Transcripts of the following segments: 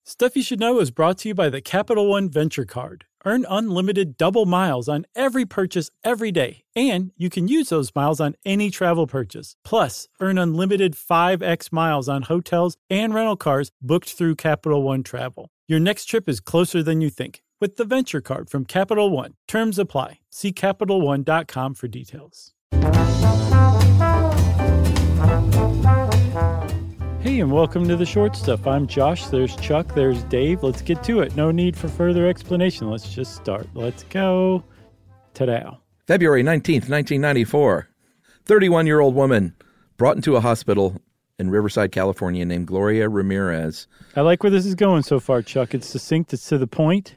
Stuff You Should Know is brought to you by the Capital One Venture Card. Earn unlimited double miles on every purchase every day, and you can use those miles on any travel purchase. Plus, earn unlimited 5x miles on hotels and rental cars booked through Capital One Travel. Your next trip is closer than you think with the Venture Card from Capital One. Terms apply. See CapitalOne.com for details. Hey, and welcome to The Short Stuff. I'm Josh, there's Chuck, there's Dave. Let's get to it. No need for further explanation. Let's just start. Let's go. Ta-da. February 19th, 1994. 31-year-old woman brought into a hospital in Riverside, California named Gloria Ramirez. I like where this is going so far, Chuck. It's succinct. It's to the point.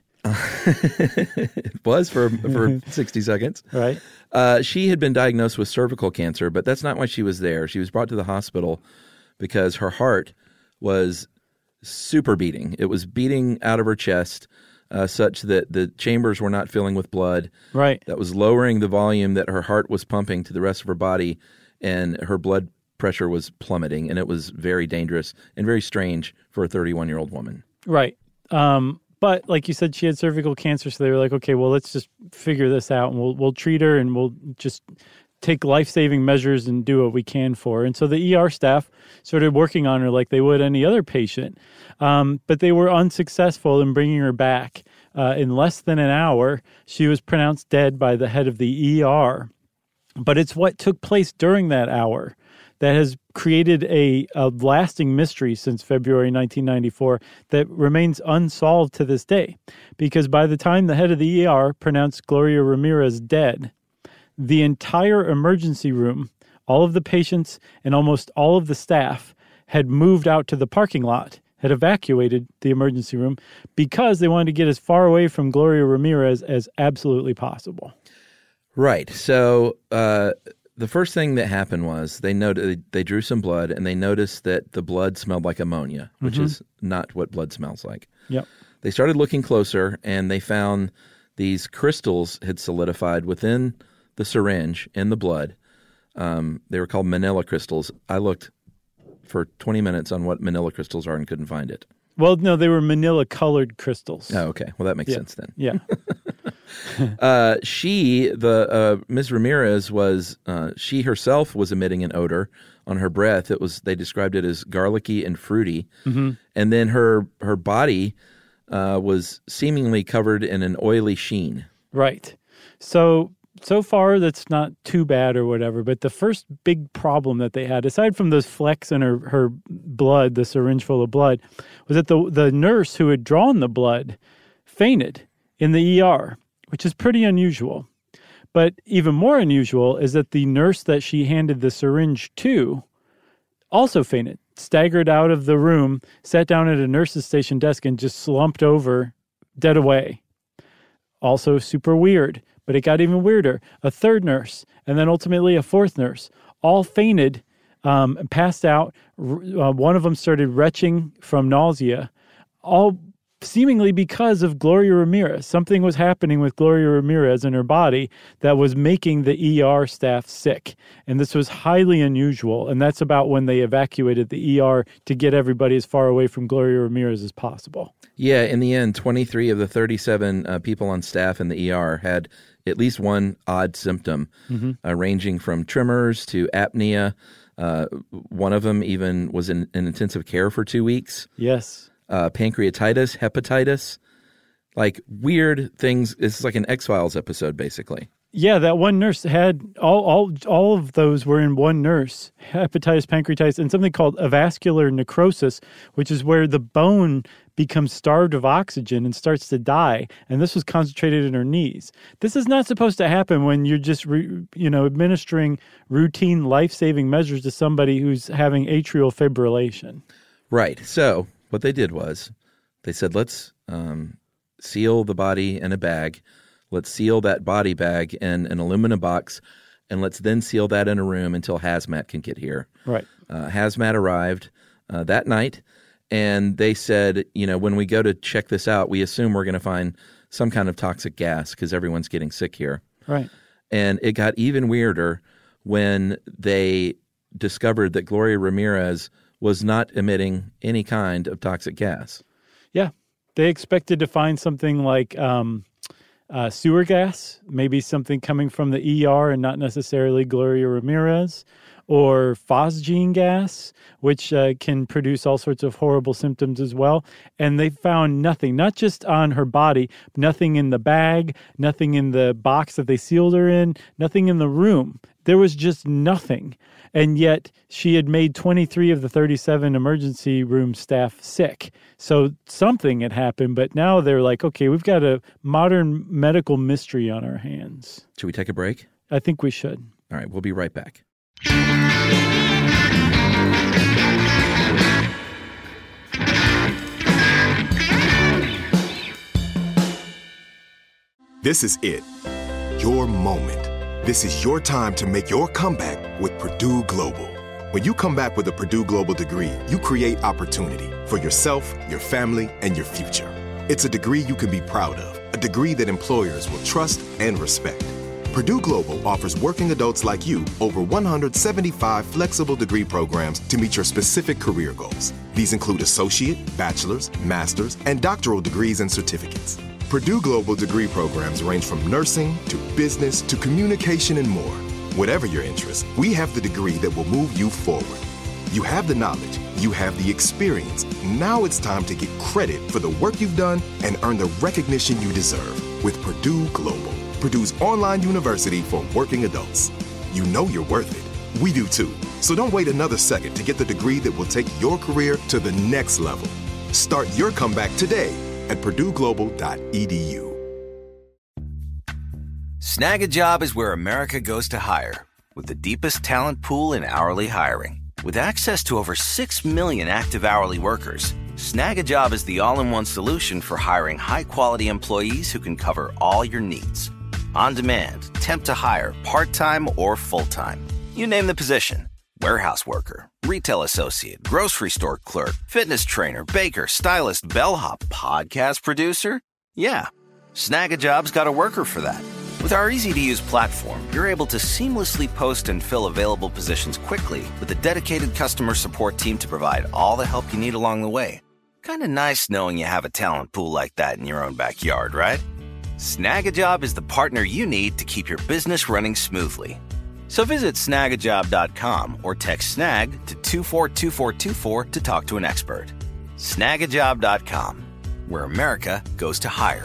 It was for 60 seconds. Right. She had been diagnosed with cervical cancer, but that's not why she was there. She was brought to the hospital because her heart was super beating. It was beating out of her chest such that the chambers were not filling with blood. Right. That was lowering the volume that her heart was pumping to the rest of her body, and her blood pressure was plummeting, and it was very dangerous and very strange for a 31-year-old woman. Right. But like you said, she had cervical cancer, so they were like, okay, well, let's just figure this out, and we'll treat her, and we'll just take life-saving measures and do what we can for her. And so the ER staff started working on her like they would any other patient, but they were unsuccessful in bringing her back. In less than an hour, she was pronounced dead by the head of the ER. But it's what took place during that hour that has created a lasting mystery since February 1994 that remains unsolved to this day. Because by the time the head of the ER pronounced Gloria Ramirez dead, the entire emergency room, all of the patients and almost all of the staff had moved out to the parking lot, had evacuated the emergency room because they wanted to get as far away from Gloria Ramirez as absolutely possible. Right. So the first thing that happened was they drew some blood, and they noticed that the blood smelled like ammonia, which is not what blood smells like. Yep. They started looking closer, and they found these crystals had solidified within the syringe in the blood. They were called manila crystals. I looked for 20 minutes on what manila crystals are and couldn't find it. Well, no, they were manila-colored crystals. Oh, okay. Well, that makes sense then. Yeah. Ms. Ramirez she herself was emitting an odor on her breath. They described it as garlicky and fruity. Mm-hmm. And then her body was seemingly covered in an oily sheen. Right. So far, that's not too bad or whatever, but the first big problem that they had, aside from those flecks in her blood, the syringe full of blood, was that the nurse who had drawn the blood fainted in the ER, which is pretty unusual. But even more unusual is that the nurse that she handed the syringe to also fainted, staggered out of the room, sat down at a nurse's station desk, and just slumped over, dead away. Also super weird. But it got even weirder. A third nurse, and then ultimately a fourth nurse, all fainted, passed out. One of them started retching from nausea, all seemingly because of Gloria Ramirez. Something was happening with Gloria Ramirez in her body that was making the ER staff sick. And this was highly unusual. And that's about when they evacuated the ER to get everybody as far away from Gloria Ramirez as possible. Yeah, in the end, 23 of the 37 people on staff in the ER had at least one odd symptom, ranging from tremors to apnea. One of them even was in intensive care for 2 weeks. Yes. Pancreatitis, hepatitis, like weird things. It's like an X-Files episode, basically. Yeah, that one nurse had all of those were in one nurse: hepatitis, pancreatitis, and something called avascular necrosis, which is where the bone becomes starved of oxygen and starts to die. And this was concentrated in her knees. This is not supposed to happen when you're just administering routine life-saving measures to somebody who's having atrial fibrillation. Right. So what they did was they said, let's seal the body in a bag. Let's seal that body bag in an aluminum box, and let's then seal that in a room until hazmat can get here. Right. Hazmat arrived that night, and they said, when we go to check this out, we assume we're going to find some kind of toxic gas because everyone's getting sick here. Right. And it got even weirder when they discovered that Gloria Ramirez was not emitting any kind of toxic gas. Yeah. They expected to find something like sewer gas, maybe something coming from the ER and not necessarily Gloria Ramirez, or phosgene gas, which can produce all sorts of horrible symptoms as well. And they found nothing, not just on her body, nothing in the bag, nothing in the box that they sealed her in, nothing in the room. There was just nothing. And yet she had made 23 of the 37 emergency room staff sick. So something had happened, but now they're like, okay, we've got a modern medical mystery on our hands. Should we take a break? I think we should. All right, we'll be right back. This is it. Your moment. This is your time to make your comeback with Purdue Global. When you come back with a Purdue Global degree, you create opportunity for yourself, your family, and your future. It's a degree you can be proud of, a degree that employers will trust and respect. Purdue Global offers working adults like you over 175 flexible degree programs to meet your specific career goals. These include associate, bachelor's, master's, and doctoral degrees and certificates. Purdue Global degree programs range from nursing to business to communication and more. Whatever your interest, we have the degree that will move you forward. You have the knowledge, you have the experience. Now it's time to get credit for the work you've done and earn the recognition you deserve with Purdue Global, Purdue's online university for working adults. You know you're worth it. We do too. So don't wait another second to get the degree that will take your career to the next level. Start your comeback today at purdueglobal.edu. Snag a Job is where America goes to hire, with the deepest talent pool in hourly hiring. With access to over 6 million active hourly workers, Snag a Job is the all-in-one solution for hiring high-quality employees who can cover all your needs. On demand, temp to hire, part-time or full-time. You name the position. Warehouse worker, retail associate, grocery store clerk, fitness trainer, baker, stylist, bellhop, podcast producer. Yeah, Snag a Job's got a worker for that. With our easy-to-use platform, you're able to seamlessly post and fill available positions quickly with a dedicated customer support team to provide all the help you need along the way. Kind of nice knowing you have a talent pool like that in your own backyard, right? Snag a Job is the partner you need to keep your business running smoothly. So visit snagajob.com or text snag to 242424 to talk to an expert. Snagajob.com, where America goes to hire.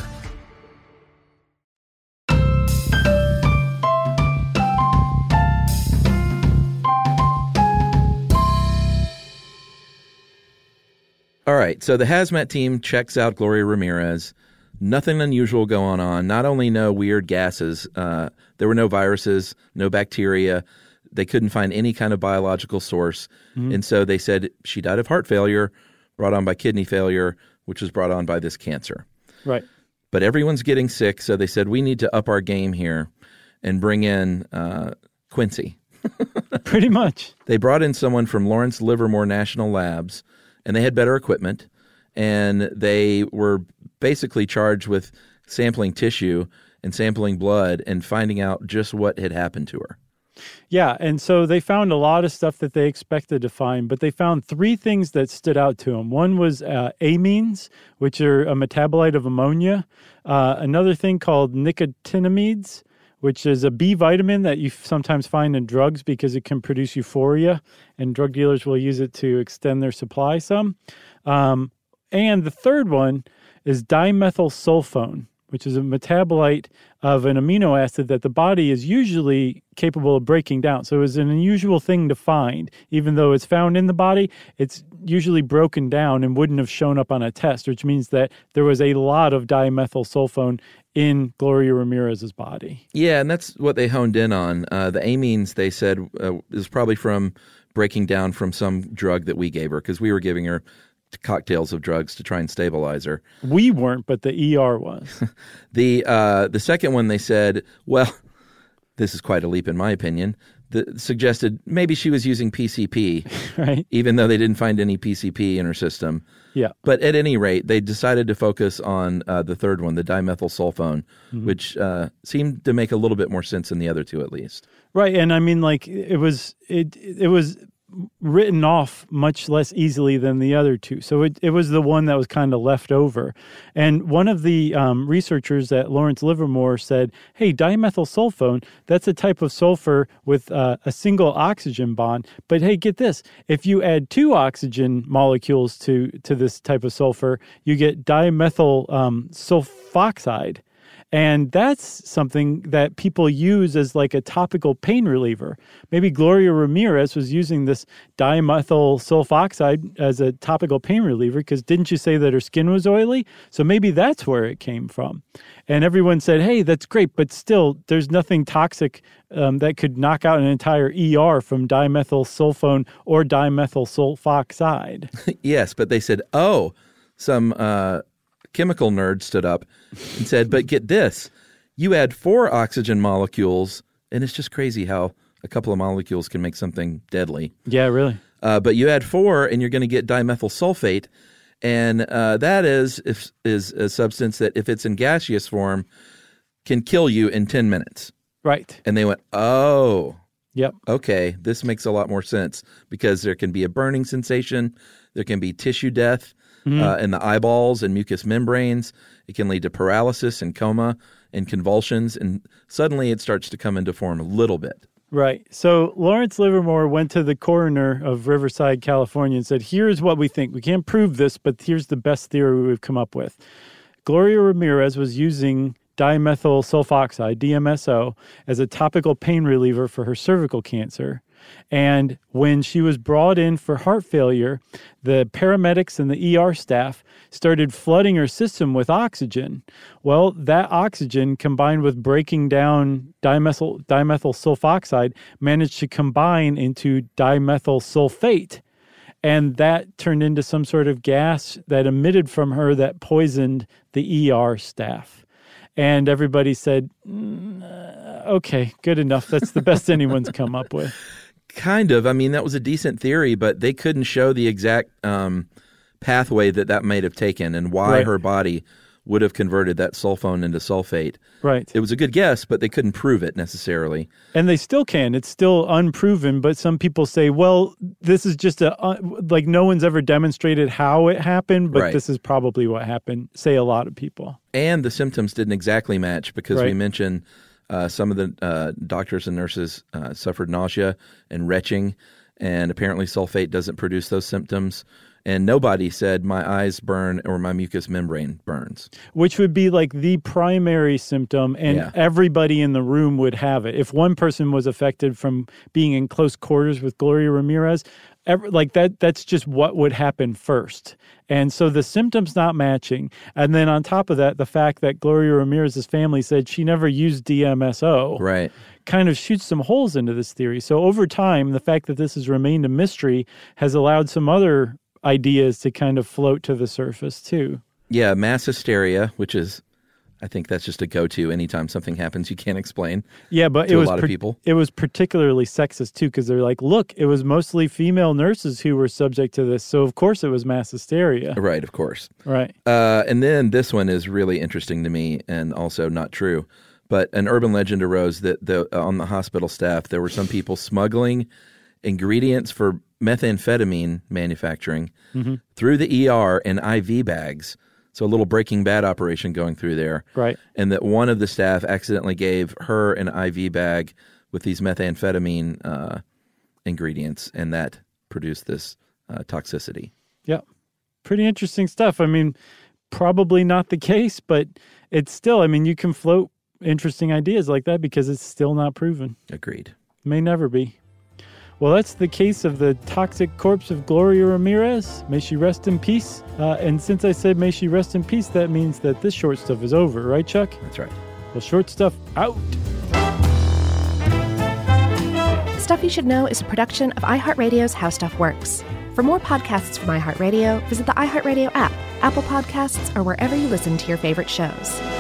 All right, so the hazmat team checks out Gloria Ramirez. Nothing unusual going on. Not only no weird gases, there were no viruses, no bacteria. They couldn't find any kind of biological source. Mm-hmm. And so they said she died of heart failure, brought on by kidney failure, which was brought on by this cancer. Right. But everyone's getting sick, so they said, we need to up our game here and bring in Quincy. Pretty much. They brought in someone from Lawrence Livermore National Labs, and they had better equipment, and they were basically charged with sampling tissue and sampling blood and finding out just what had happened to her. Yeah, and so they found a lot of stuff that they expected to find, but they found three things that stood out to them. One was amines, which are a metabolite of ammonia. Another thing called nicotinamides, which is a B vitamin that you sometimes find in drugs because it can produce euphoria, and drug dealers will use it to extend their supply some. And the third one is dimethylsulfone, which is a metabolite of an amino acid that the body is usually capable of breaking down. So it's an unusual thing to find. Even though it's found in the body, it's usually broken down and wouldn't have shown up on a test, which means that there was a lot of dimethylsulfone in Gloria Ramirez's body. Yeah, and that's what they honed in on. The amines, they said, is probably from breaking down from some drug that we gave her, because we were giving her cocktails of drugs to try and stabilize her. We weren't, but the ER was. The second one, they said, well, this is quite a leap in my opinion, suggested maybe she was using PCP, right? Even though they didn't find any PCP in her system. Yeah. But at any rate, they decided to focus on the third one, the dimethylsulfone, which seemed to make a little bit more sense than the other two, at least. Right, and I mean, like it was written off much less easily than the other two. So it was the one that was kind of left over. And one of the researchers at Lawrence Livermore said, hey, dimethylsulfone, that's a type of sulfur with a single oxygen bond. But hey, get this. If you add 2 oxygen molecules to this type of sulfur, you get dimethyl sulfoxide. And that's something that people use as like a topical pain reliever. Maybe Gloria Ramirez was using this dimethyl sulfoxide as a topical pain reliever because didn't you say that her skin was oily? So maybe that's where it came from. And everyone said, hey, that's great, but still there's nothing toxic that could knock out an entire ER from dimethyl sulfone or dimethyl sulfoxide. Yes, but they said, some chemical nerd stood up and said, but get this, you add 4 oxygen molecules, and it's just crazy how a couple of molecules can make something deadly. Yeah, really. But you add 4, and you're going to get dimethyl sulfate, and that is a substance that, if it's in gaseous form, can kill you in 10 minutes. Right. And they went, oh, yep. Okay, this makes a lot more sense because there can be a burning sensation, there can be tissue death, in the eyeballs and mucous membranes. It can lead to paralysis and coma and convulsions, and suddenly it starts to come into form a little bit. Right. So Lawrence Livermore went to the coroner of Riverside, California, and said, here's what we think. We can't prove this, but here's the best theory we've come up with. Gloria Ramirez was using dimethyl sulfoxide, DMSO, as a topical pain reliever for her cervical cancer. And when she was brought in for heart failure, the paramedics and the ER staff started flooding her system with oxygen. Well, that oxygen combined with breaking down dimethyl sulfoxide managed to combine into dimethyl sulfate. And that turned into some sort of gas that emitted from her that poisoned the ER staff. And everybody said, okay, good enough. That's the best anyone's come up with. Kind of. I mean, that was a decent theory, but they couldn't show the exact pathway that might have taken and why her body would have converted that sulfone into sulfate. Right. It was a good guess, but they couldn't prove it necessarily. And they still can. It's still unproven, but some people say, well, this is just like no one's ever demonstrated how it happened, but this is probably what happened, say a lot of people. And the symptoms didn't exactly match because we mentioned some of the doctors and nurses suffered nausea and retching, and apparently sulfate doesn't produce those symptoms. And nobody said my eyes burn or my mucous membrane burns. Which would be like the primary symptom, and everybody in the room would have it. If one person was affected from being in close quarters with Gloria Ramirez, that's just what would happen first. And so the symptoms not matching. And then on top of that, the fact that Gloria Ramirez's family said she never used DMSO kind of shoots some holes into this theory. So over time, the fact that this has remained a mystery has allowed some other ideas to kind of float to the surface too. Yeah, mass hysteria, which is, I think that's just a go-to anytime something happens you can't explain. Yeah, but it was a lot of people. It was particularly sexist too, because they're like, look, it was mostly female nurses who were subject to this, so of course it was mass hysteria. Right, of course. Right. And then this one is really interesting to me and also not true. But an urban legend arose that on the hospital staff, there were some people smuggling ingredients for methamphetamine manufacturing through the ER in IV bags. So a little Breaking Bad operation going through there. Right. And that one of the staff accidentally gave her an IV bag with these methamphetamine ingredients, and that produced this toxicity. Yeah. Pretty interesting stuff. I mean, probably not the case, but it's still, I mean, you can float interesting ideas like that because it's still not proven. Agreed. May never be. Well, that's the case of the toxic corpse of Gloria Ramirez. May she rest in peace. And since I said may she rest in peace, that means that this short stuff is over, right, Chuck? That's right. Well, short stuff out. Stuff You Should Know is a production of iHeartRadio's How Stuff Works. For more podcasts from iHeartRadio, visit the iHeartRadio app, Apple Podcasts, or wherever you listen to your favorite shows.